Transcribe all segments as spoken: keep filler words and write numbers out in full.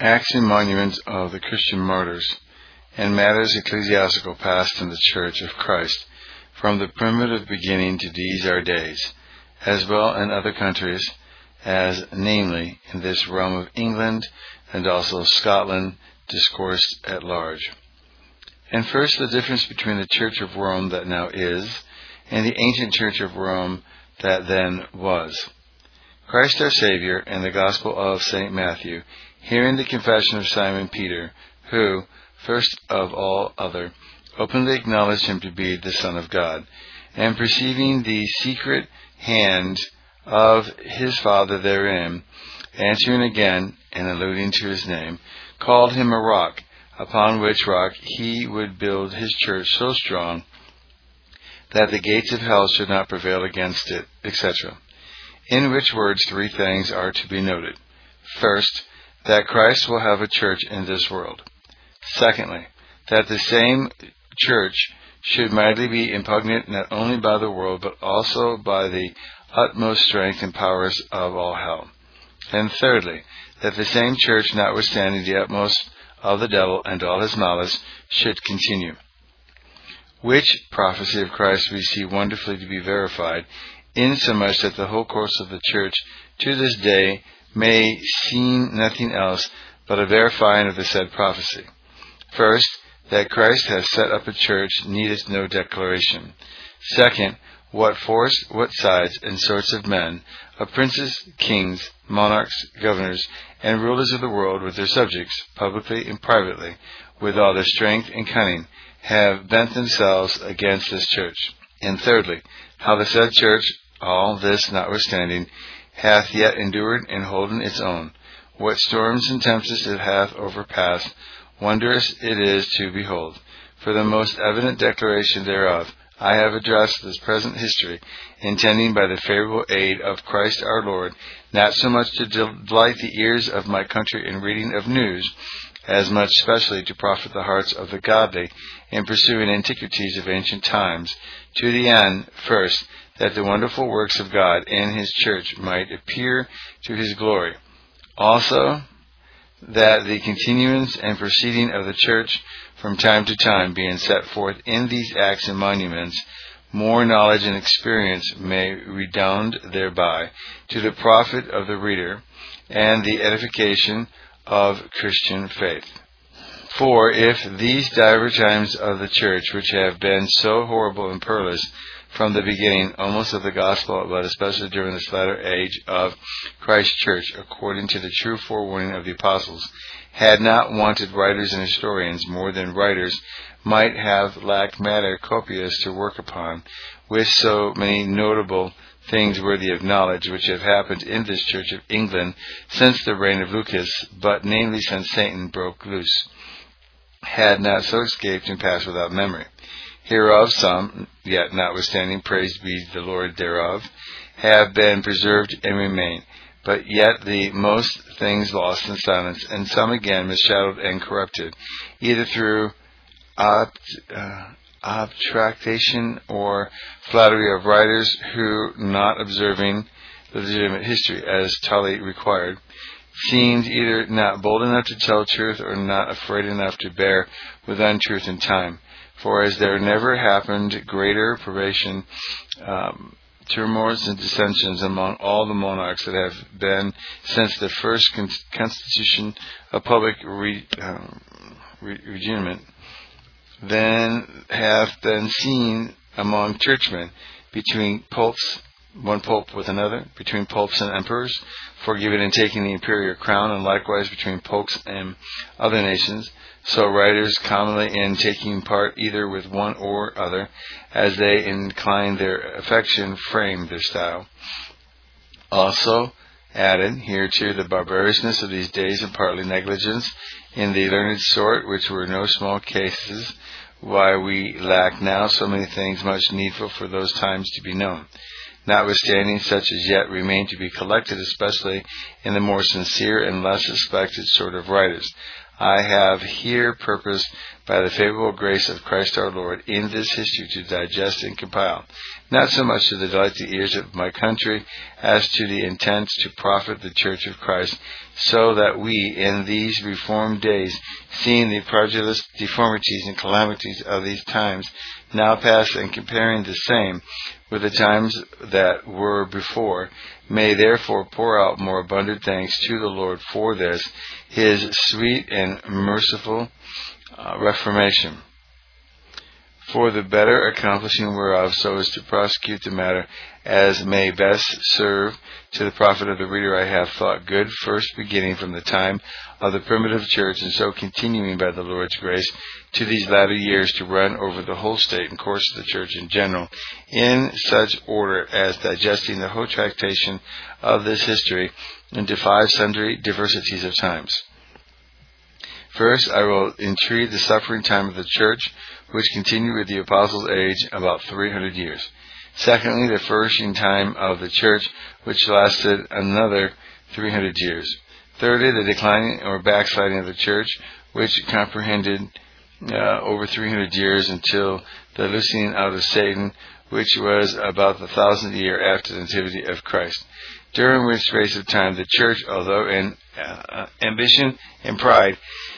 Acts and monuments of the Christian martyrs, and matters ecclesiastical passed in the Church of Christ, from the primitive beginning to these our days, as well in other countries, as namely in this realm of England and also of Scotland, discoursed at large. And first, the difference between the Church of Rome that now is, and the ancient Church of Rome that then was. Christ our Savior, and the Gospel of Saint Matthew, hearing the confession of Simon Peter, who, first of all other, openly acknowledged him to be the Son of God, and perceiving the secret hand of his Father therein, answering again, and alluding to his name, called him a rock, upon which rock he would build his church so strong that the gates of hell should not prevail against it, et cetera. In which words three things are to be noted. First, that Christ will have a church in this world. Secondly, that the same church should mightily be impugned not only by the world, but also by the utmost strength and powers of all hell. And thirdly, that the same church, notwithstanding the utmost of the devil and all his malice, should continue. Which prophecy of Christ we see wonderfully to be verified, insomuch that the whole course of the church to this day may seem nothing else but a verifying of the said prophecy. First, that Christ has set up a church needeth no declaration. Second, what force, what sides, and sorts of men, of princes, kings, monarchs, governors, and rulers of the world with their subjects, publicly and privately, with all their strength and cunning, have bent themselves against this church. And thirdly, how the said church, all this notwithstanding, hath yet endured and holden its own. What storms and tempests it hath overpassed, wondrous it is to behold. For the most evident declaration thereof, I have addressed this present history, intending by the favorable aid of Christ our Lord, not so much to delight the ears of my country in reading of news, as much specially to profit the hearts of the godly in pursuing antiquities of ancient times, to the end, first, that the wonderful works of God in his church might appear to his glory. Also, that the continuance and proceeding of the church from time to time being set forth in these acts and monuments, more knowledge and experience may redound thereby to the profit of the reader and the edification of Christian faith. For if these divers times of the church, which have been so horrible and perilous from the beginning almost of the gospel, but especially during this latter age of Christ's church, according to the true forewarning of the apostles, had not wanted writers and historians more than writers might have lacked matter copious to work upon, with so many notable things worthy of knowledge which have happened in this Church of England since the reign of Lucas, but namely since Satan broke loose, had not so escaped and passed without memory. Hereof some, yet notwithstanding, praised be the Lord thereof, have been preserved and remain, but yet the most things lost in silence, and some again misshadowed and corrupted, either through obt, uh, obtractation or flattery of writers who, not observing the legitimate history as Tully required, seemed either not bold enough to tell truth or not afraid enough to bear with untruth in time. For as there never happened greater privation, um, turmoils and dissensions among all the monarchs that have been since the first con- constitution of public re- um, re- regiment, then have been seen among churchmen, between popes, one pope with another, between popes and emperors, for giving and taking the imperial crown, and likewise between popes and other nations. So writers commonly in taking part either with one or other, as they incline their affection, frame their style. Also added hereto the barbarousness of these days, and partly negligence in the learned sort, which were no small cases, why we lack now so many things much needful for those times to be known. Notwithstanding, such as yet remain to be collected, especially in the more sincere and less suspected sort of writers. I have here purposed, by the favorable grace of Christ our Lord, in this history to digest and compile, not so much to the delight the ears of my country, as to the intent to profit the Church of Christ, so that we, in these reformed days, seeing the prodigious deformities and calamities of these times now past, and comparing the same with the times that were before, may therefore pour out more abundant thanks to the Lord for this, his sweet and merciful uh, reformation, for the better accomplishing whereof, so as to prosecute the matter as may best serve to the profit of the reader, I have thought good, first beginning from the time of the primitive church, and so continuing by the Lord's grace to these latter years, to run over the whole state and course of the church in general, in such order as digesting the whole tractation of this history into five sundry diversities of times. First, I will entreat the suffering time of the church, which continued with the apostles' age about three hundred years. Secondly, the flourishing time of the church, which lasted another three hundred years. Thirdly, the declining or backsliding of the church, which comprehended uh, over three hundred years until the loosening out of Satan, which was about the thousandth year after the nativity of Christ. During which space of time, the church, although in uh, ambition and pride,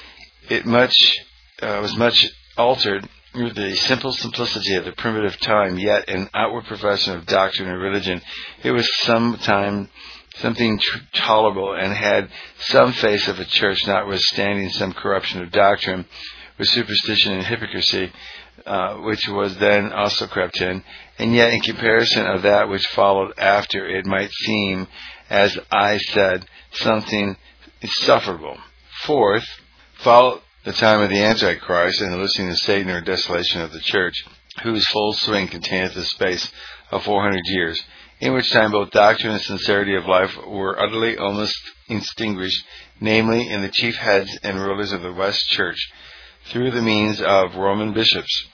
it much uh, was much altered with the simple simplicity of the primitive time, yet an outward profession of doctrine and religion. It was sometime something tr- tolerable, and had some face of a church, notwithstanding some corruption of doctrine, with superstition and hypocrisy, uh, which was then also crept in. And yet, in comparison of that which followed after, it might seem, as I said, something insufferable. Fourth, follow the time of the Antichrist and the loosening of Satan, or desolation of the church, whose full swing containeth the space of four hundred years, in which time both doctrine and sincerity of life were utterly almost extinguished, namely in the chief heads and rulers of the West Church, through the means of Roman bishops,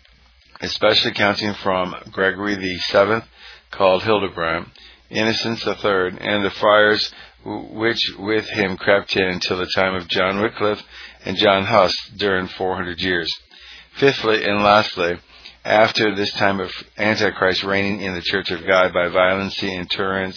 especially counting from Gregory the Seventh, called Hildebrand, Innocence the Third, and the friars which with him crept in till the time of John Wycliffe and John Huss, during four hundred years. Fifthly and lastly, after this time of Antichrist reigning in the Church of God by violency and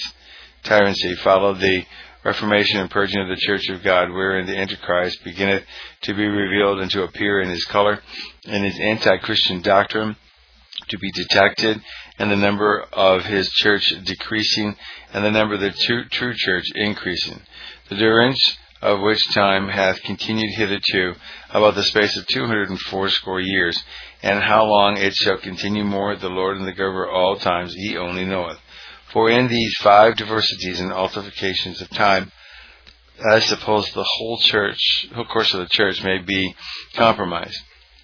tyranny, followed the Reformation and purging of the Church of God, wherein the Antichrist beginneth to be revealed and to appear in his color, and his anti-Christian doctrine to be detected, and the number of his church decreasing, and the number of the true, true church increasing. The durance of which time hath continued hitherto about the space of two hundred and fourscore years, and how long it shall continue more, the Lord and the Giver of all times, he only knoweth. For in these five diversities and altercations of time, I suppose the whole church, whole course of the church may be compromised.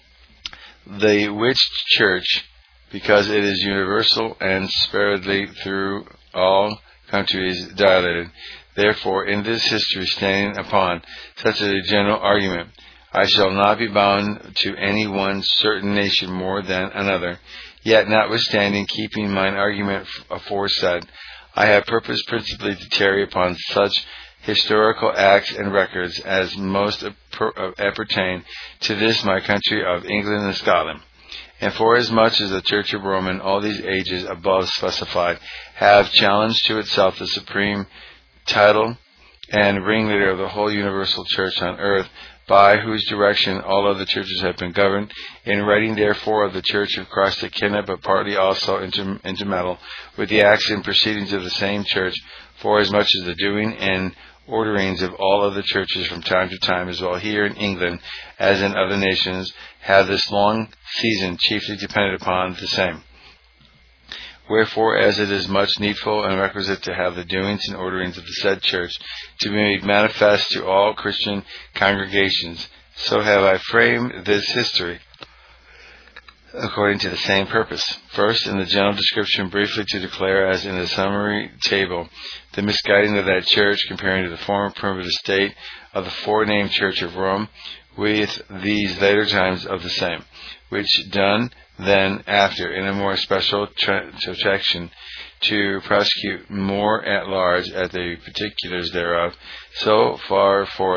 The which church, because it is universal and sparingly through all countries dilated, therefore in this history, standing upon such a general argument, I shall not be bound to any one certain nation more than another. Yet notwithstanding, keeping mine argument aforesaid, I have purposed principally to tarry upon such historical acts and records as most appertain to this my country of England and Scotland. And forasmuch as the Church of Rome in all these ages above specified have challenged to itself the supreme title and ringleader of the whole universal church on earth, by whose direction all other churches have been governed, in writing therefore of the Church of Christ, it cannot but partly also inter- intermeddle with the acts and proceedings of the same church, forasmuch as the doing and orderings of all other churches from time to time, as well here in England as in other nations, have this long season chiefly depended upon the same. Wherefore, as it is much needful and requisite to have the doings and orderings of the said church to be made manifest to all Christian congregations, so have I framed this history according to the same purpose. First, in the general description, briefly to declare, as in the summary table, the misguiding of that church, comparing to the former primitive state of the forenamed Church of Rome, with these later times of the same, which done then after, in a more special section, to prosecute more at large at the particulars thereof, so far forth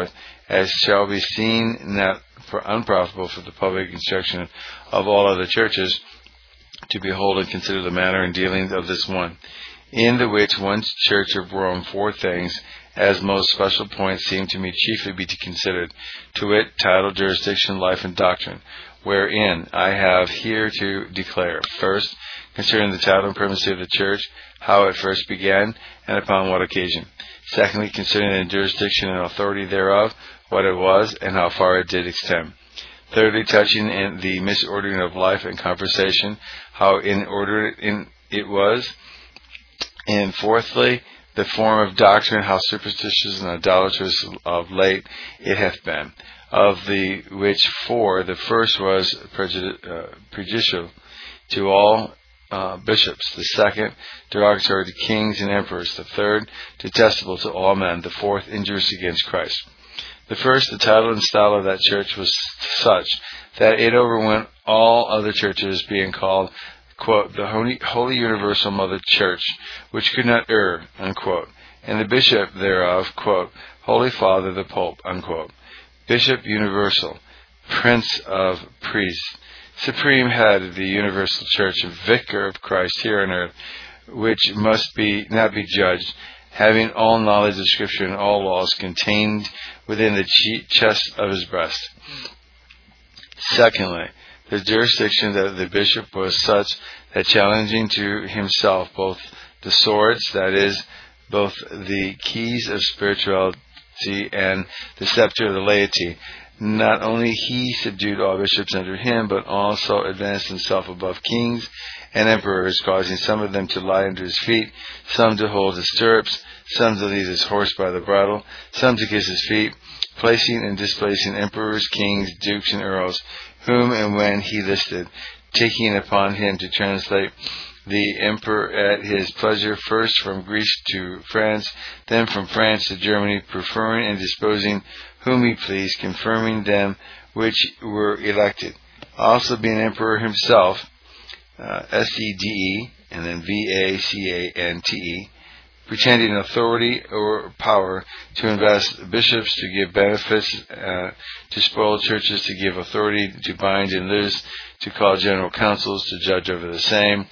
as shall be seen not for unprofitable for the public instruction of all other churches, to behold and consider the manner and dealings of this one, in the which one church of Rome four things, as most special points, seem to me chiefly be to considered, to wit, title, jurisdiction, life, and doctrine, wherein I have here to declare, first, concerning the title and primacy of the church, how it first began, and upon what occasion. Secondly, concerning the jurisdiction and authority thereof, what it was, and how far it did extend. Thirdly, touching in the misordering of life and conversation, how in order in it was. And fourthly, the form of doctrine, how superstitious and idolatrous of late it hath been. Of the which four, the first was prejudi- uh, prejudicial to all uh, bishops, the second, derogatory to kings and emperors, the third, detestable to all men, the fourth, injurious against Christ. The first, the title and style of that church was such that it overwent all other churches, being called, quote, the Holy, Holy Universal Mother Church, which could not err, unquote, and the bishop thereof, quote, Holy Father the Pope, unquote, Bishop Universal, Prince of Priests, Supreme Head of the Universal Church, Vicar of Christ here on earth, which must be not be judged, having all knowledge of Scripture and all laws contained within the chest of his breast. Secondly, the jurisdiction of the bishop was such that challenging to himself both the swords, that is, both the keys of spirituality and the scepter of the laity, not only he subdued all bishops under him, but also advanced himself above kings and emperors, causing some of them to lie under his feet, some to hold his stirrups, some to lead his horse by the bridle, some to kiss his feet, placing and displacing emperors, kings, dukes, and earls, whom and when he listed, taking upon him to translate the emperor at his pleasure, first from Greece to France, then from France to Germany, preferring and disposing whom he pleased, confirming them which were elected. Also being emperor himself, uh, S E D E, and then V A C A N T E, pretending authority or power to invest bishops, to give benefits, uh, to spoil churches, to give authority to bind and loose, to call general councils, to judge over the same,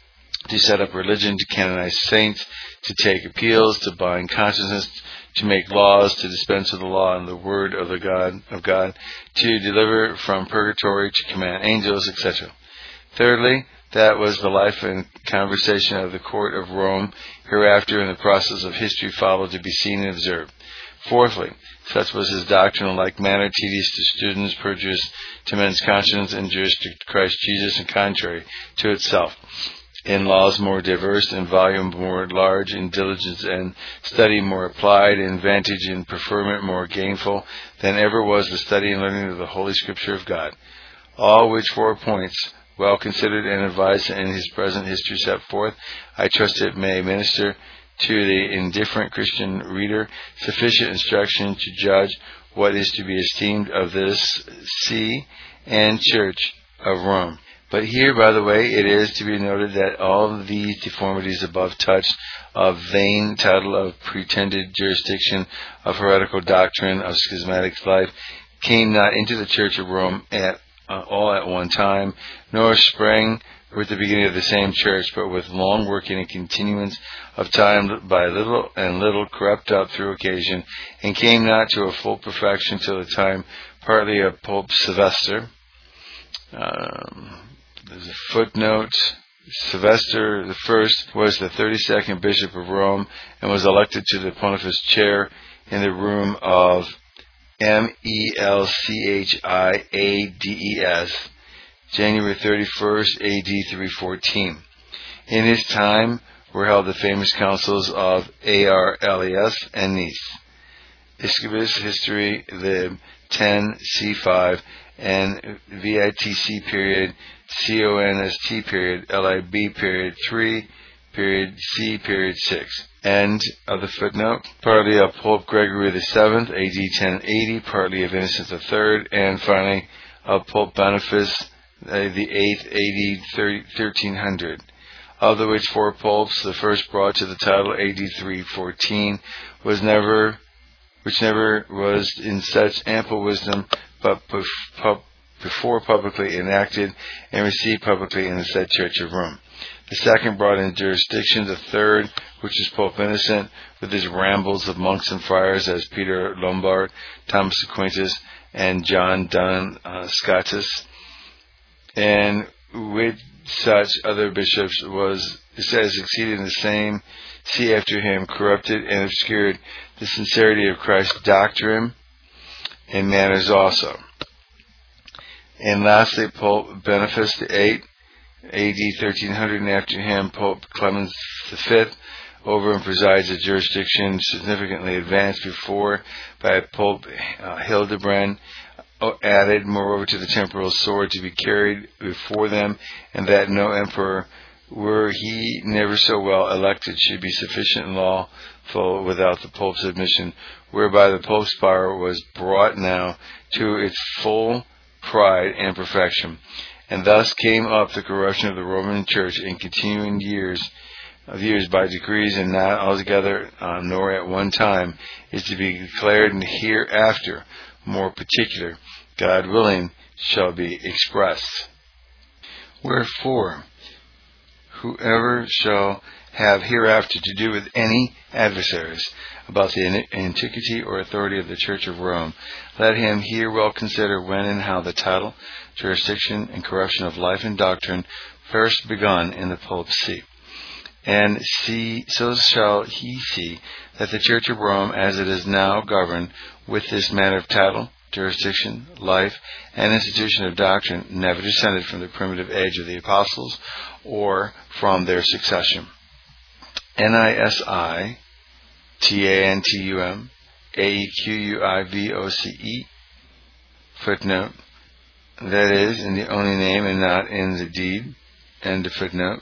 to set up religion, to canonize saints, to take appeals, to bind consciousness, to make laws, to dispense with the law and the word of the God of God, to deliver from purgatory, to command angels, et cetera. Thirdly, that was the life and conversation of the court of Rome, hereafter in the process of history followed to be seen and observed. Fourthly, such was his doctrine, in like manner tedious to students, perjurious to men's conscience, injurious to Christ Jesus, and contrary to itself. In laws more diverse, in volume more large, in diligence and study more applied, in vantage and preferment more gainful than ever was the study and learning of the Holy Scripture of God. All which four points, well considered and advised in his present history set forth, I trust it may minister to the indifferent Christian reader sufficient instruction to judge what is to be esteemed of this see and Church of Rome. But here, by the way, it is to be noted that all of these deformities above touched, of vain title, of pretended jurisdiction, of heretical doctrine, of schismatic life, came not into the Church of Rome at uh, all at one time, nor sprang with the beginning of the same church, but with long working and continuance of time, by little and little corrupt up through occasion, and came not to a full perfection till the time partly of Pope Sylvester. Um, there's a footnote. Sylvester the First was the thirty-second Bishop of Rome and was elected to the Pontifice chair in the room of M E L C H I A D E S, January thirty-first, A D three fourteen. In his time were held the famous councils of Arles and Nice. Iscubus History Lib ten C five and V I T C period C O N S T period L I B period three period C period six. End of the footnote. Partly of Pope Gregory the Seventh, A D ten eighty, partly of Innocent the Third, and finally of Pope Boniface uh, the Eighth, A D thirteen hundred. Of the which four popes, the first brought to the title A D three fourteen, was never which never was in such ample wisdom, but before publicly enacted and received publicly in the said Church of Rome. The second brought in jurisdiction. The third, which is Pope Innocent, with his rambles of monks and friars as Peter Lombard, Thomas Aquinas, and John Donne uh, Scotus, and with such other bishops was, it says, succeeded in the same see after him, corrupted and obscured the sincerity of Christ's doctrine and manners also. And lastly, Pope Boniface the eighth, A D thirteen hundred, and after him, Pope Clement the fifth, over and presides a jurisdiction significantly advanced before by Pope uh, Hildebrand, added moreover to the temporal sword to be carried before them, and that no emperor, were he never so well elected, should be sufficient and lawful without the Pope's admission, whereby the Pope's power was brought now to its full pride and perfection. And thus came up the corruption of the Roman Church in continuing years of years by degrees, and not altogether, uh, nor at one time, is to be declared, and hereafter more particular, God willing, shall be expressed. Wherefore, whoever shall have hereafter to do with any adversaries about the antiquity or authority of the Church of Rome, let him here well consider when and how the title, jurisdiction, and corruption of life and doctrine first begun in the Pope's see. And see, so shall he see that the Church of Rome, as it is now governed with this manner of title, jurisdiction, life, and institution of doctrine, never descended from the primitive age of the apostles or from their succession. N I S I T A N T U M A E Q U I V O C E footnote, that is, in the only name and not in the deed, end of footnote.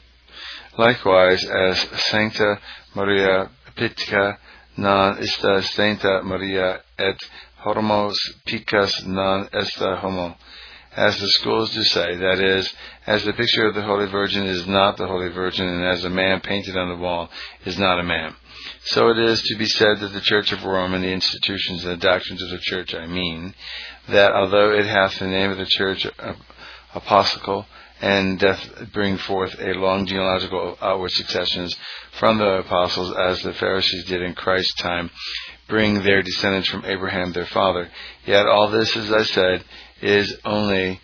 Likewise, as Sancta Maria Pitica non ista Sancta Maria et Hormos Picus non esta homo, as the schools do say, that is, as the picture of the Holy Virgin is not the Holy Virgin, and as a man painted on the wall is not a man. So it is to be said that the Church of Rome and the institutions and the doctrines of the Church, I mean, that although it hath the name of the Church apostolical, and doth bring forth a long genealogical outward successions from the apostles, as the Pharisees did in Christ's time, bring their descendants from Abraham their father. Yet all this, as I said, is only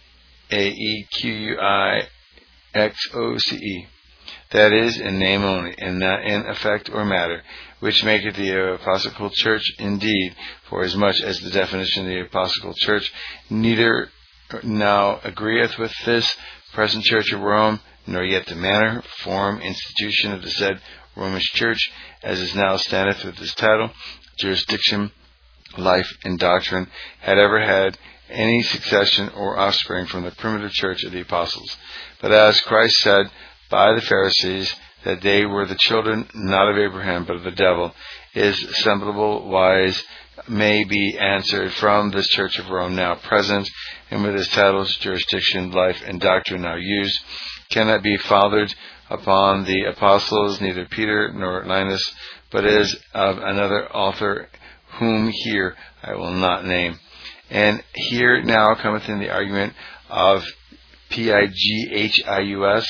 A E Q U I X O C E, that is, in name only, and not in effect or matter, which maketh the apostolical church indeed, for as much as the definition of the apostolical church neither now agreeth with this present Church of Rome, nor yet the manner, form, institution of the said Romish Church, as is now standeth with this title, jurisdiction, life, and doctrine, had ever had any succession or offspring from the primitive Church of the Apostles. But as Christ said by the Pharisees, that they were the children not of Abraham but of the devil, is semblable wise may be answered from this Church of Rome now present, and with its titles, jurisdiction, life, and doctrine now used, cannot be fathered upon the apostles, neither Peter nor Linus, but is of another author, whom here I will not name. And here now cometh in the argument of P I G H I U S,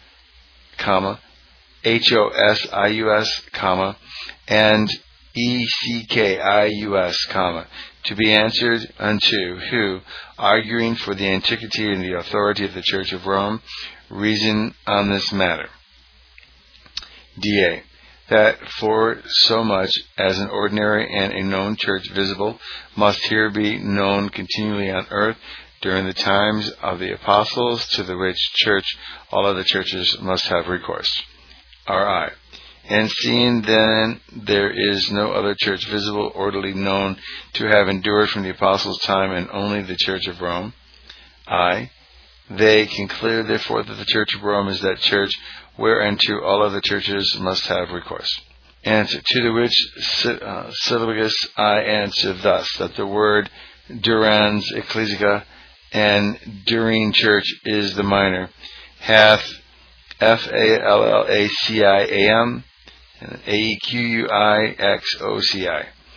comma, H O S I U S, comma, and E C K I U S, comma, to be answered unto, who, arguing for the antiquity and the authority of the Church of Rome, reason on this matter. D A That for so much as an ordinary and a known church visible must here be known continually on earth during the times of the apostles, to the which church all other churches must have recourse. R I And seeing then there is no other church visible, orderly, known to have endured from the apostles' time, and only the Church of Rome, I, they conclude therefore that the Church of Rome is that church whereunto all other churches must have recourse. Answer, to the which uh, Syllabus I answer thus, that the word durans ecclesia and during church is the minor, hath F A L L A C I A M, A E Q U I X O C I.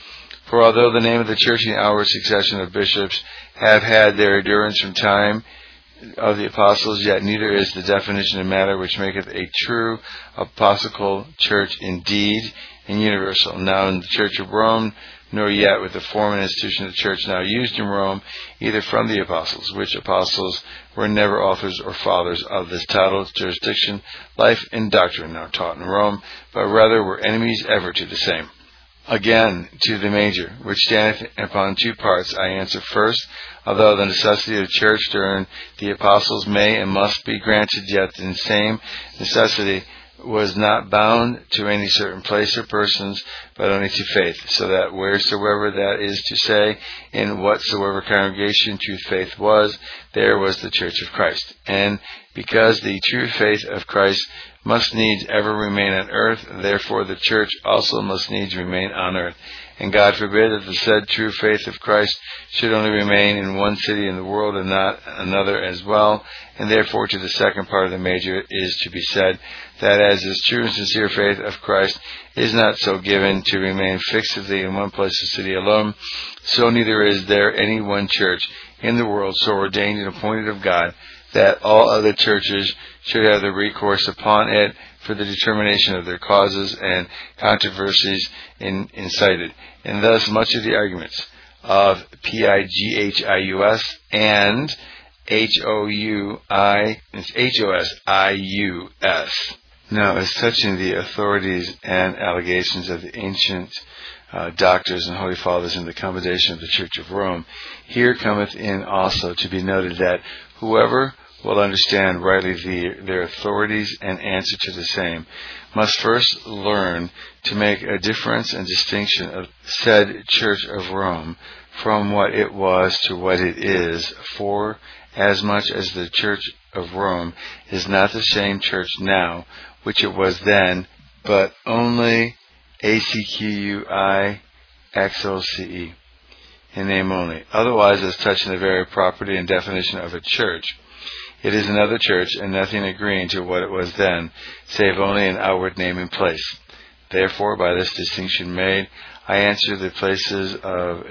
For although the name of the church and the outward succession of bishops have had their endurance from time of the apostles, yet neither is the definition of matter which maketh a true apostolical church indeed and universal. Now in the church of Rome, nor yet with the form and institution of the church now used in Rome, either from the apostles, which apostles were never authors or fathers of this title, jurisdiction, life, and doctrine now taught in Rome, but rather were enemies ever to the same. Again, to the major, which standeth upon two parts, I answer first, although the necessity of the church during the apostles may and must be granted, yet the same necessity was not bound to any certain place or persons, but only to faith, so that wheresoever, that is to say, in whatsoever congregation true faith was, there was the church of Christ. And because the true faith of Christ must needs ever remain on earth, therefore the church also must needs remain on earth. And God forbid that the said true faith of Christ should only remain in one city in the world and not another as well. And therefore to the second part of the major is to be said, that as this true and sincere faith of Christ is not so given to remain fixedly in one place or city alone, so neither is there any one church in the world so ordained and appointed of God, that all other churches should have the recourse upon it for the determination of their causes and controversies in, incited. And thus much of the arguments of P I G H I U S and H O U I, H O S I U S. Now, as touching the authorities and allegations of the ancient uh, doctors and holy fathers in the commendation of the Church of Rome, here cometh in also to be noted that whoever will understand rightly the, their authorities and answer to the same, must first learn to make a difference and distinction of said Church of Rome from what it was to what it is, for as much as the Church of Rome is not the same church now which it was then, but only A C Q U I X O C E, in name only. Otherwise, as touching the very property and definition of a church, it is another church, and nothing agreeing to what it was then, save only an outward name and place. Therefore, by this distinction made, I answer the places of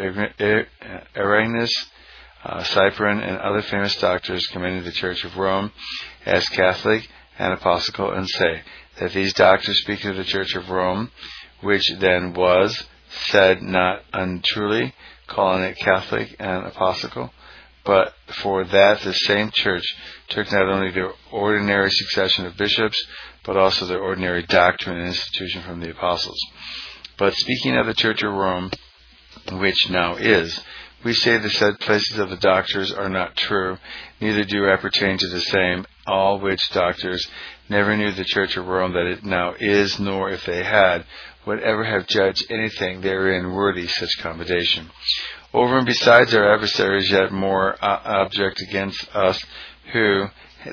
Irenaeus, uh, Cyprian, and other famous doctors commending the Church of Rome as Catholic and Apostolical, and say that these doctors speaking of the Church of Rome, which then was, said not untruly, calling it Catholic and Apostolical, but for that the same church took not only their ordinary succession of bishops, but also their ordinary doctrine and institution from the apostles. But speaking of the Church of Rome, which now is, we say the said places of the doctors are not true, neither do appertain to the same, all which doctors never knew the Church of Rome that it now is, nor if they had, would ever have judged anything therein worthy such commendation. Over and besides our adversaries, yet more uh, object against us, who,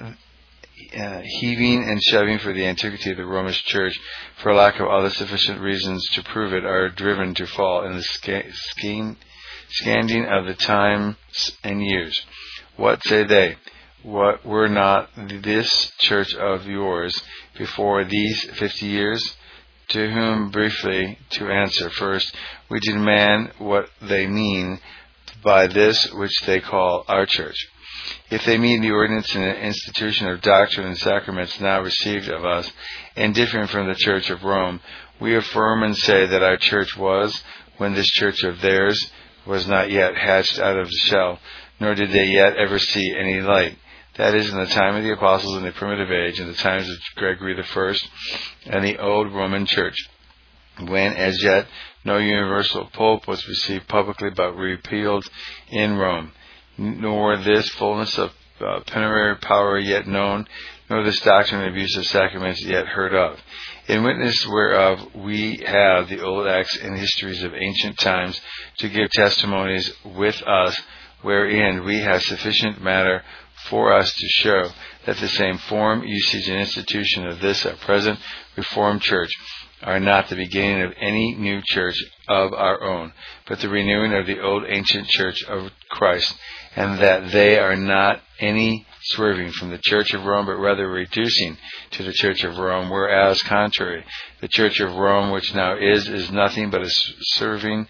uh, heaving and shoving for the antiquity of the Romish Church, for lack of other sufficient reasons to prove it, are driven to fall in the sca- scheme, scanning of the times and years. What say they? What were not this church of yours before these fifty years? To whom briefly to answer. First, we demand what they mean by this which they call our church. If they mean the ordinance and institution of doctrine and sacraments now received of us, and differing from the Church of Rome, we affirm and say that our church was, when this church of theirs was not yet hatched out of the shell, nor did they yet ever see any light. That is, in the time of the apostles in the primitive age, in the times of Gregory the First and the old Roman Church, when as yet no universal pope was received publicly but repealed in Rome, nor this fullness of uh, plenary power yet known, nor this doctrine and abuse of sacraments yet heard of. In witness whereof we have the old acts and histories of ancient times to give testimonies with us, wherein we have sufficient matter for us to show that the same form, usage, and institution of this at present Reformed Church are not the beginning of any new church of our own, but the renewing of the old ancient church of Christ, and that they are not any swerving from the Church of Rome, but rather reducing to the Church of Rome, whereas contrary, the Church of Rome which now is, is nothing but a serving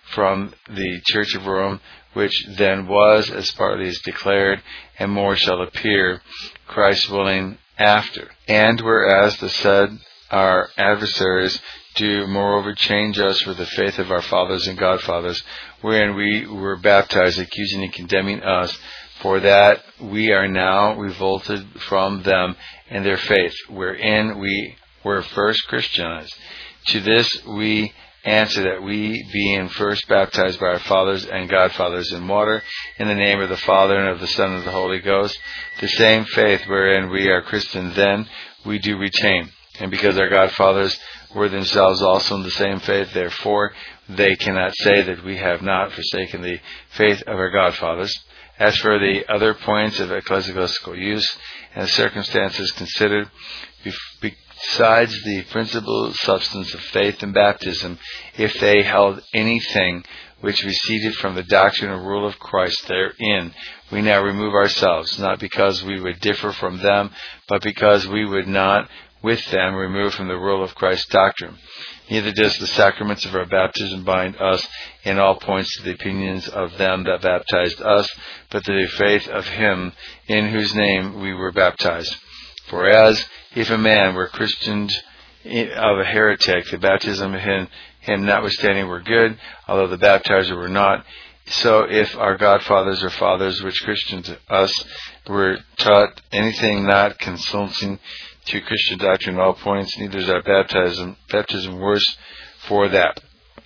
from the Church of Rome, which then was, as partly is declared, and more shall appear, Christ willing, after. And whereas the said our adversaries do moreover change us for the faith of our fathers and godfathers, wherein we were baptized, accusing and condemning us, for that we are now revolted from them and their faith, wherein we were first Christianized. To this we answer that we, being first baptized by our fathers and godfathers in water, in the name of the Father and of the Son and of the Holy Ghost, the same faith wherein we are Christian then, we do retain. And because our godfathers were themselves also in the same faith, therefore they cannot say that we have not forsaken the faith of our godfathers. As for the other points of ecclesiastical use and the circumstances considered, besides the principal substance of faith and baptism, if they held anything which receded from the doctrine and rule of Christ therein, we now remove ourselves, not because we would differ from them, but because we would not with them remove from the rule of Christ's doctrine. Neither does the sacraments of our baptism bind us in all points to the opinions of them that baptized us, but to the faith of him in whose name we were baptized. For as if a man were christened of a heretic, the baptism of him, him notwithstanding were good, although the baptizer were not, so if our godfathers or fathers which christened us were taught anything not consulting to Christian doctrine in all points, neither is our baptism, baptism worse for that.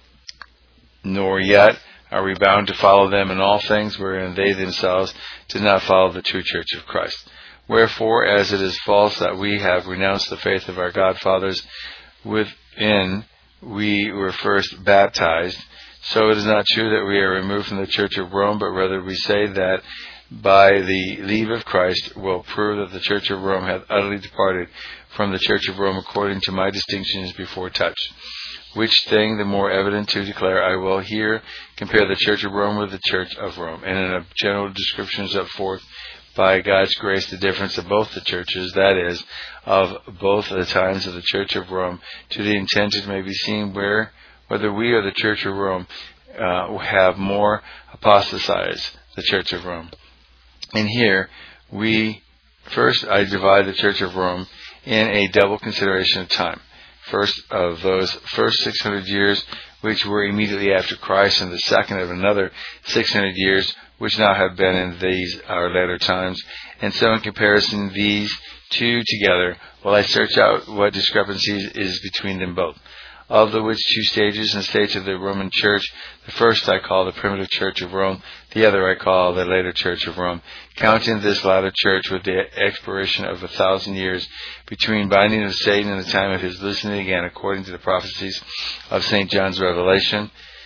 Nor yet are we bound to follow them in all things wherein they themselves did not follow the true church of Christ. Wherefore, as it is false that we have renounced the faith of our godfathers, within we were first baptized, so it is not true that we are removed from the Church of Rome, but rather we say that by the leave of Christ will prove that the Church of Rome hath utterly departed from the Church of Rome according to my distinctions before touched. Which thing the more evident to declare, I will here compare the Church of Rome with the Church of Rome, and in a general description set forth by God's grace the difference of both the churches, that is, of both the times of the Church of Rome, to the intent it may be seen where whether we or the Church of Rome uh, have more apostatized the Church of Rome. And here, we, first I divide the Church of Rome in a double consideration of time. First of those first six hundred years, which were immediately after Christ, and the second of another six hundred years, which now have been in these our latter times. And so in comparison, these two together, while I search out what discrepancies is between them both. Of the which two stages and states of the Roman Church, the first I call the primitive Church of Rome, the other I call the later Church of Rome, counting this latter Church with the expiration of a thousand years between binding of Satan and the time of his loosening again, according to the prophecies of Saint John's Revelation,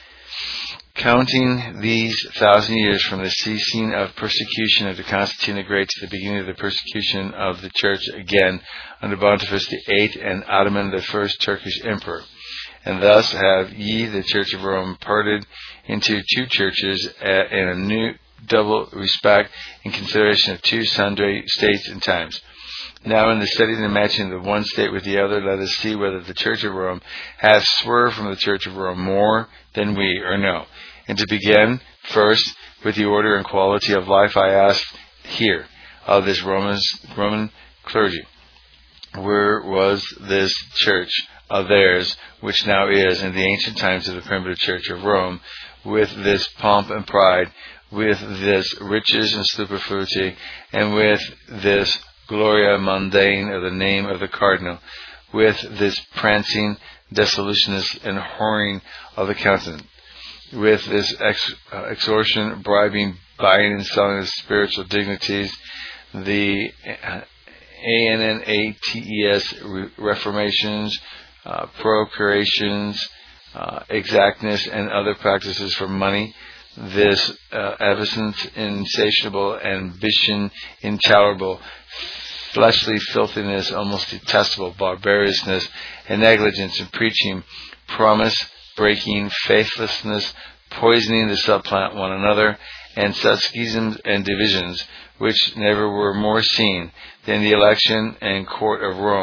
counting these thousand years from the ceasing of persecution of Constantine the Great to the beginning of the persecution of the Church again under Boniface the Eighth and Ottoman the First Turkish Emperor. And thus have ye, the Church of Rome, parted into two churches in a new double respect in consideration of two sundry states and times. Now in the study and matching of the one state with the other, let us see whether the Church of Rome hath swerved from the Church of Rome more than we, or no. And to begin, first, with the order and quality of life, I ask here of this Roman, Roman clergy, where was this church of theirs, which now is in the ancient times of the primitive Church of Rome, with this pomp and pride, with this riches and superfluity, and with this gloria mundane of the name of the cardinal, with this prancing, dissoluteness, and whoring of the countenance, with this ex- uh, extortion, bribing, buying and selling of spiritual dignities, the uh, A N N A T E S re- reformations, uh, procurations, uh, exactness, and other practices for money, this uh, avarice, insatiable ambition, intolerable, fleshly filthiness, almost detestable, barbarousness, and negligence in preaching, promise breaking, faithlessness, poisoning to supplant one another, and such schisms and divisions, which never were more seen than the election and court of Rome,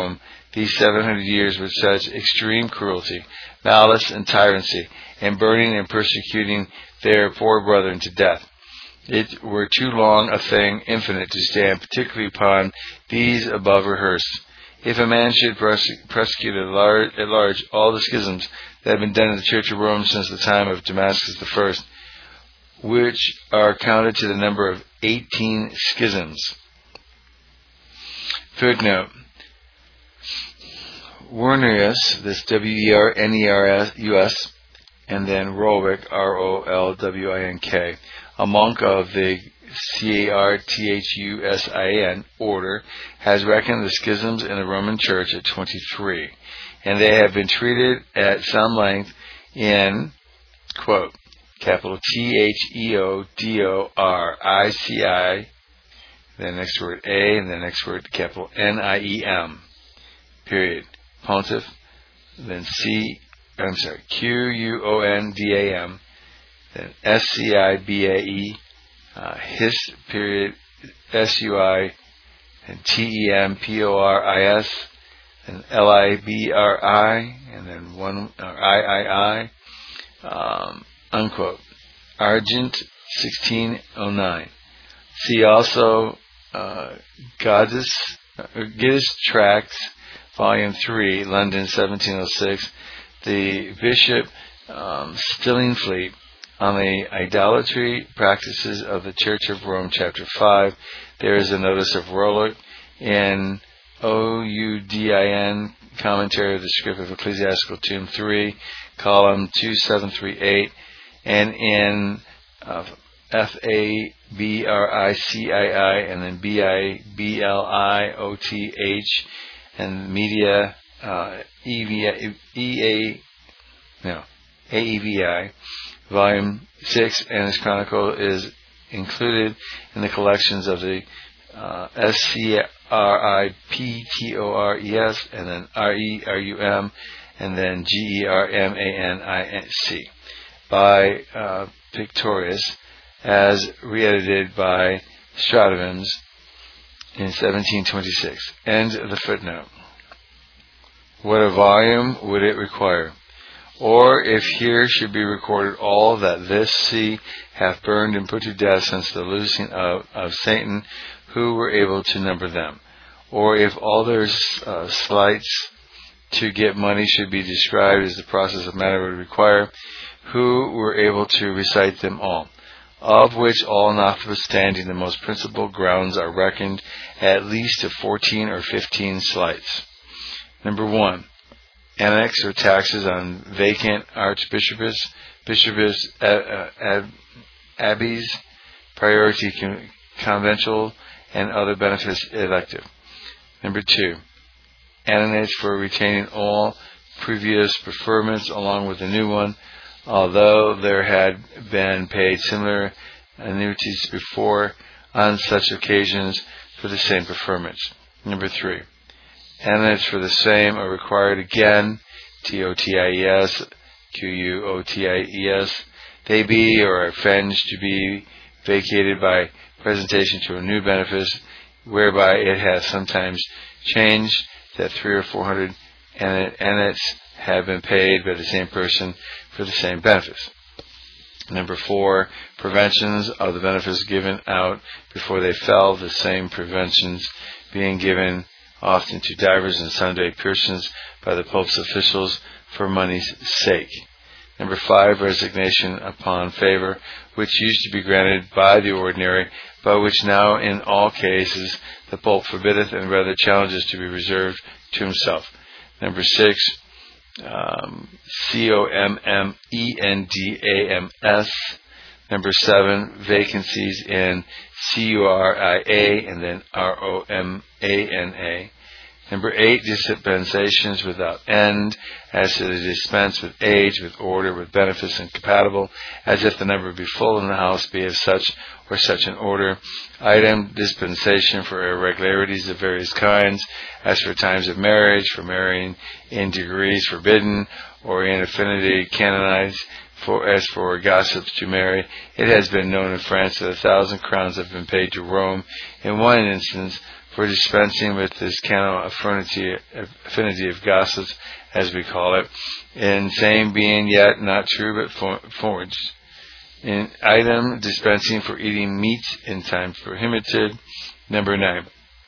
these seven hundred years with such extreme cruelty, malice, and tyranny, and burning and persecuting their poor brethren to death. It were too long a thing infinite to stand, particularly upon these above rehearsed. If a man should prosecute at large, at large all the schisms that have been done in the Church of Rome since the time of Damascus the First, which are counted to the number of eighteen schisms. Footnote. Wernius, this W E R N E R U S, and then Rolwink, R O L W I N K, a monk of the C A R T H U S I N order, has reckoned the schisms in the Roman Church at twenty-three, and they have been treated at some length in, quote, capital T H E O D O R I C I, then next word A, and then next word capital N I E M, period, Pontiff, then C, I'm sorry, Q U O N D A M, then S C I B A E, uh, His, period, S U I, and T E M P O R I S, and L I B R I, and then one, or I I I, um, unquote. Argent, sixteen oh nine. See also uh, Goddess, uh, Giddis Tracts, Volume three, London, seventeen oh six. The Bishop um, Stillingfleet on the idolatry practices of the Church of Rome, Chapter five. There is a notice of Rolwink in O U D I N, Commentary of the Script of Ecclesiastical Tome three, column two seven three eight, and in uh, F A B R I C I I, and then B I B L I O T H, and Media uh, E V I, E A, no, A E V I, Volume six, and his chronicle is included in the collections of the uh, S C R I P T O R E S, and then R E R U M, and then G E R M A N I N C, by uh, Pictorius, as re-edited by Stratovims in seventeen twenty-six. End of the footnote. What a volume would it require? Or if here should be recorded all that this sea hath burned and put to death since the loosing of, of Satan, who were able to number them? Or if all their uh, sleights to get money should be described as the process of matter would require, who were able to recite them all? Of which all notwithstanding the most principal grounds are reckoned at least to fourteen or fifteen sleights. Number one, annex or taxes on vacant archbishops, bishops, uh, uh, abbeys, priority con- conventual, and other benefits elective. Number two, annonates for retaining all previous preferments along with a new one, although there had been paid similar annuities before on such occasions for the same preferments. Number three, annonates for the same are required again, T O T I E S, Q U O T I E S, they be or are fenged to be vacated by presentation to a new benefice, whereby it has sometimes changed that three or four hundred annates have been paid by the same person for the same benefice. Number four, preventions of the benefice given out before they fell, the same preventions being given often to divers and sundry persons by the Pope's officials for money's sake. Number five, resignation upon favor, which used to be granted by the ordinary, but which now in all cases the Pope forbiddeth and rather challenges to be reserved to himself. Number six, um, C O M M E N D A M S. Number seven, vacancies in C U R I A and then R O M A N A. Number eight, dispensations without end, as to the dispense with age, with order, with benefice incompatible, as if the number be full in the house, be of such or such an order. Item, dispensation for irregularities of various kinds, as for times of marriage, for marrying in degrees forbidden, or in affinity canonized, for as for gossips to marry. It has been known in France that a thousand crowns have been paid to Rome in one instance for dispensing with this canon affinity, affinity of gossips, as we call it, in saying being yet not true but forged. In item, dispensing for eating meat in time prohibited. Number nine.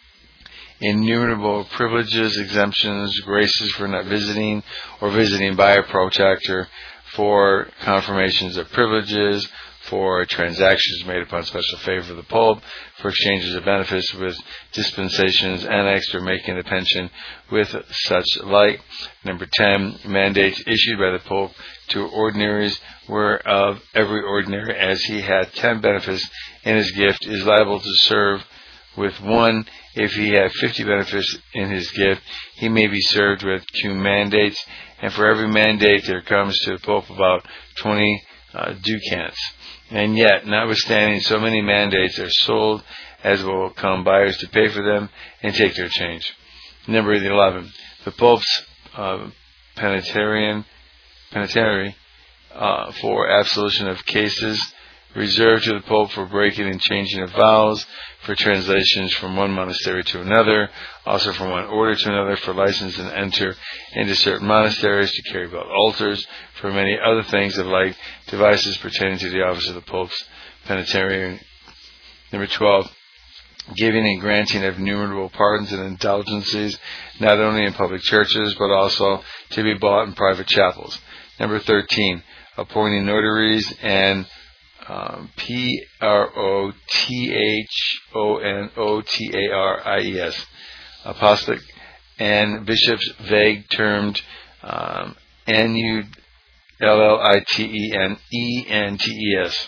Innumerable privileges, exemptions, graces for not visiting or visiting by a protractor, for confirmations of privileges, for transactions made upon special favor of the Pope, for exchanges of benefits with dispensations annexed or making a pension with such like. Number ten, mandates issued by the Pope to ordinaries, whereof every ordinary, as he had ten benefits in his gift, is liable to serve with one. If he have fifty benefits in his gift, he may be served with two mandates, and for every mandate there comes to the Pope about twenty uh, ducats. And yet, notwithstanding so many mandates are sold, as will come buyers to pay for them and take their change. Number eleven, the Pope's uh, penitentiary, penitentiary uh, for absolution of cases, reserved to the Pope for breaking and changing of vows, for translations from one monastery to another, also from one order to another, for license and enter into certain monasteries, to carry about altars, for many other things of like devices pertaining to the office of the Pope's penitentiary. Number twelve, giving and granting of innumerable pardons and indulgences, not only in public churches, but also to be bought in private chapels. Number thirteen, appointing notaries and Um, P R O T H O N O T A R I E S, apostolic, and bishops, vague termed um, N U L L I T E N E N T E S,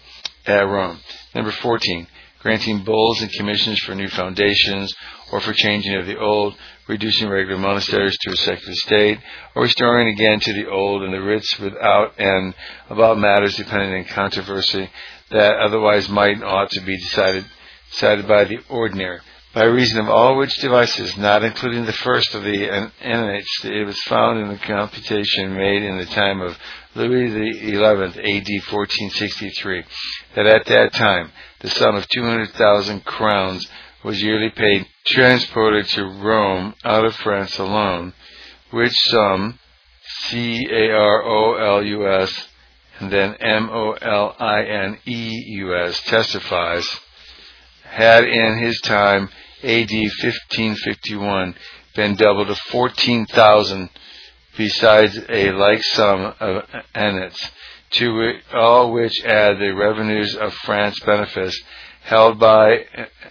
at Rome. Number fourteen, granting bulls and commissions for new foundations, or for changing of the old, reducing regular monasteries to a secular state, or restoring again to the old, and the writs without and about matters depending on controversy that otherwise might and ought to be decided decided by the ordinary. By reason of all which devices, not including the first of the annats, it was found in the computation made in the time of Louis the Eleventh, A D fourteen sixty-three, that at that time the sum of two hundred thousand crowns was yearly paid, transported to Rome out of France alone, which sum, C A R O L U S, and then M O L I N E U S, testifies, had in his time, A D fifteen fifty-one, been doubled to fourteen thousand, besides a like sum of annats, to all which add the revenues of France benefice, held by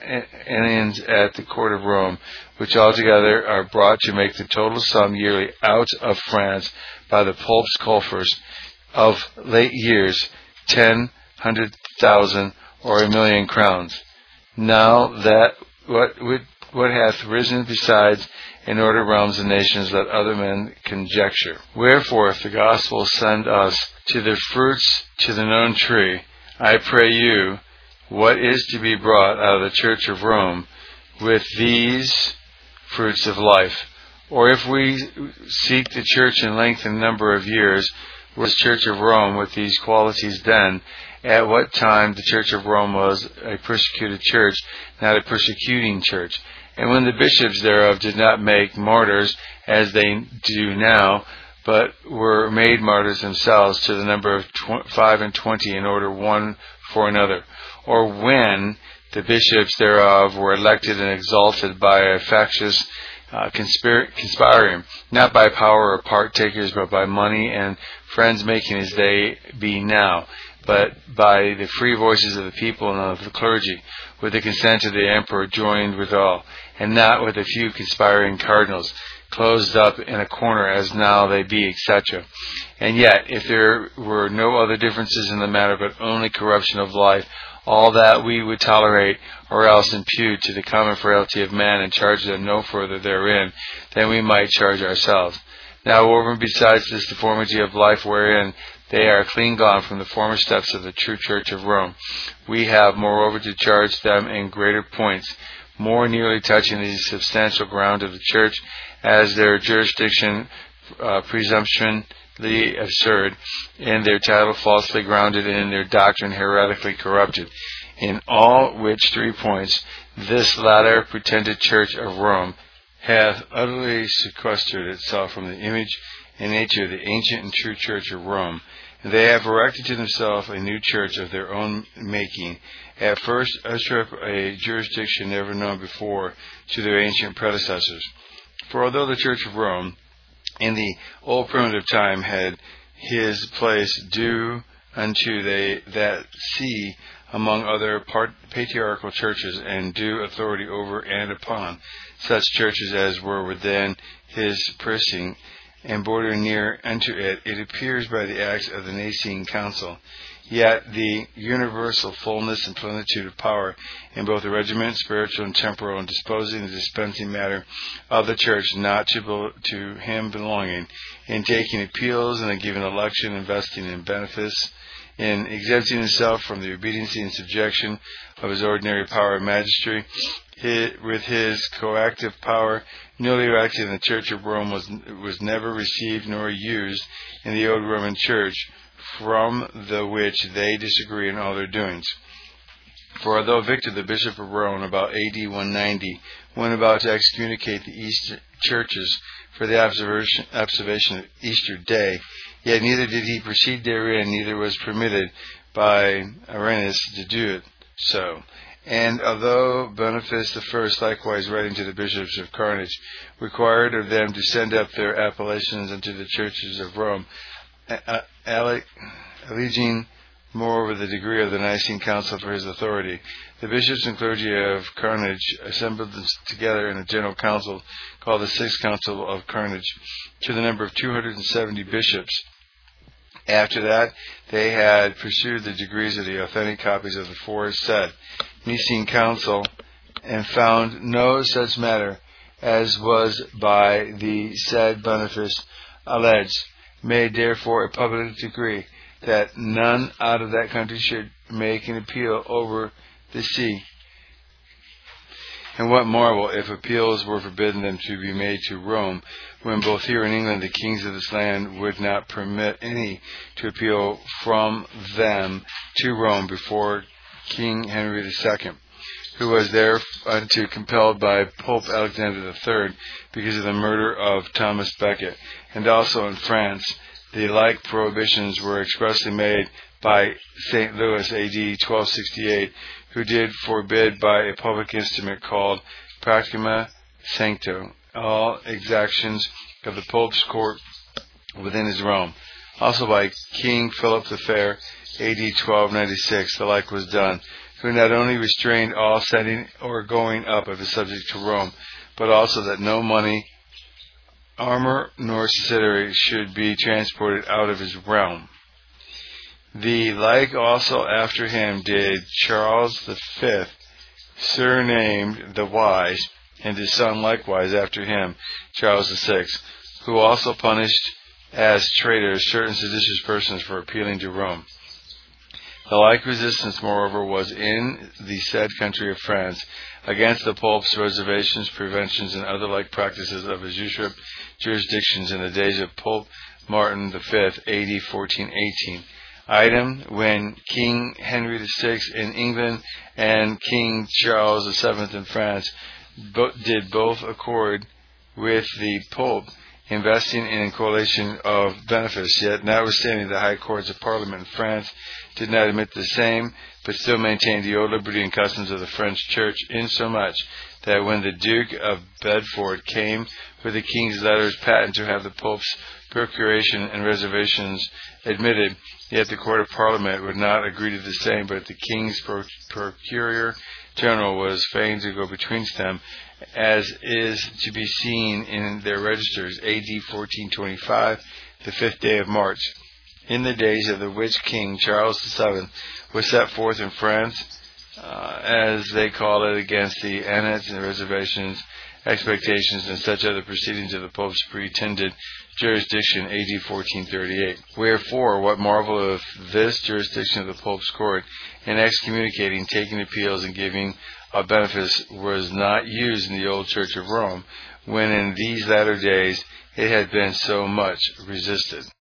aliens at the court of Rome, which altogether are brought to make the total sum yearly out of France by the Pope's coffers of late years, ten hundred thousand or a million crowns. Now that what what hath risen besides, in order realms and nations, let other men conjecture. Wherefore, if the gospel send us to the fruits to the known tree, I pray you, what is to be brought out of the Church of Rome with these fruits of life? Or if we seek the Church in length and number of years, was Church of Rome with these qualities then, at what time the Church of Rome was a persecuted church, not a persecuting church? And when the bishops thereof did not make martyrs, as they do now, but were made martyrs themselves to the number of tw- five and twenty in order one for another, or when the bishops thereof were elected and exalted by a factious uh, conspir- conspiring, not by power or partakers, but by money and friends making as they be now, but by the free voices of the people and of the clergy, with the consent of the emperor joined withal, and not with a few conspiring cardinals, closed up in a corner as now they be, et cetera. And yet, if there were no other differences in the matter, but only corruption of life, all that we would tolerate, or else impute to the common frailty of man, and charge them no further therein than we might charge ourselves. Now, over and besides this deformity of life wherein they are clean gone from the former steps of the true Church of Rome, we have moreover to charge them in greater points, more nearly touching the substantial ground of the Church, as their jurisdiction uh, presumptionly absurd, in their title falsely grounded, and in their doctrine heretically corrupted, In all which three points this latter pretended Church of Rome hath utterly sequestered itself from the image and nature of the ancient and true Church of Rome. And they have erected to themselves a new church of their own making, at first usurp a jurisdiction never known before to their ancient predecessors. For although the Church of Rome in the old primitive time had his place due unto they that see among other part, patriarchal churches, and due authority over and upon such churches as were within his precinct and border near unto it, it appears by the acts of the Nicene Council. Yet the universal fullness and plenitude of power in both the regiment, spiritual and temporal, and disposing and dispensing matter of the church not to, be, to him belonging, in taking appeals and in giving election, investing in benefice, in exempting himself from the obedience and subjection of his ordinary power of magistracy, his, with his coactive power newly erected in the Church of Rome was was never received nor used in the old Roman Church, from the which they disagree in all their doings. For although Victor, the Bishop of Rome, about A D one ninety, went about to excommunicate the East churches for the observation, observation of Easter Day, yet neither did he proceed therein, neither was permitted by Irenaeus to do it so. And although Boniface the First, likewise writing to the bishops of Carthage, required of them to send up their appellations unto the churches of Rome, alleging moreover the degree of the Nicene Council for his authority, the bishops and clergy of Carthage assembled together in a general council called the Sixth Council of Carthage, to the number of two hundred seventy bishops. After that, they had pursued the degrees of the authentic copies of the foresaid Nicene Council, and found no such matter as was by the said Boniface alleged, made therefore a public decree that none out of that country should make an appeal over the sea. And what marvel if appeals were forbidden them to be made to Rome, when both here in England the kings of this land would not permit any to appeal from them to Rome before King Henry the Second, who was thereunto compelled by Pope Alexander the Third because of the murder of Thomas Becket. And also in France the like prohibitions were expressly made by Saint Louis A D twelve sixty-eight, who did forbid by a public instrument called Proclama Sancto all exactions of the Pope's court within his realm. Also by King Philip the Fair A D twelve ninety-six the like was done, who not only restrained all setting or going up of his subject to Rome, but also that no money, armor, nor subsidiary should be transported out of his realm. The like also after him did Charles the Fifth, surnamed the Wise, and his son likewise after him, Charles the Sixth, who also punished as traitors certain seditious persons for appealing to Rome. The like resistance, moreover, was in the said country of France against the Pope's reservations, preventions, and other like practices of his usurped jurisdictions in the days of Pope Martin the Fifth, A D fourteen eighteen. Item, when King Henry the Sixth in England and King Charles the Seventh in France bo- did both accord with the Pope, investing in a coalition of benefice, yet notwithstanding the high courts of Parliament in France did not admit the same, but still maintained the old liberty and customs of the French Church, insomuch that when the Duke of Bedford came with the King's letters patent to have the Pope's procuration and reservations admitted, yet the Court of Parliament would not agree to the same, but the King's pro- Procurator General was fain to go betwixt them, as is to be seen in their registers, A D fourteen twenty-five, the fifth day of March, in the days of the which King Charles the Seventh was set forth in France, uh, as they call it, against the annats and reservations, expectations, and such other proceedings of the Pope's pretended jurisdiction, A D fourteen thirty-eight. Wherefore, what marvel if this jurisdiction of the Pope's court, in excommunicating, taking appeals, and giving a benefice, was not used in the old Church of Rome, when in these latter days it had been so much resisted.